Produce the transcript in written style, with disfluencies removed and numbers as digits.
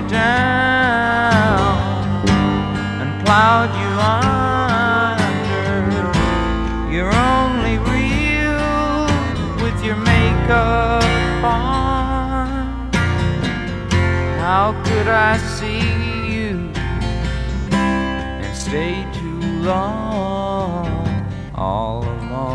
down and plowed you under. You're only real with your makeup on. How could I see you and stay too long all alone?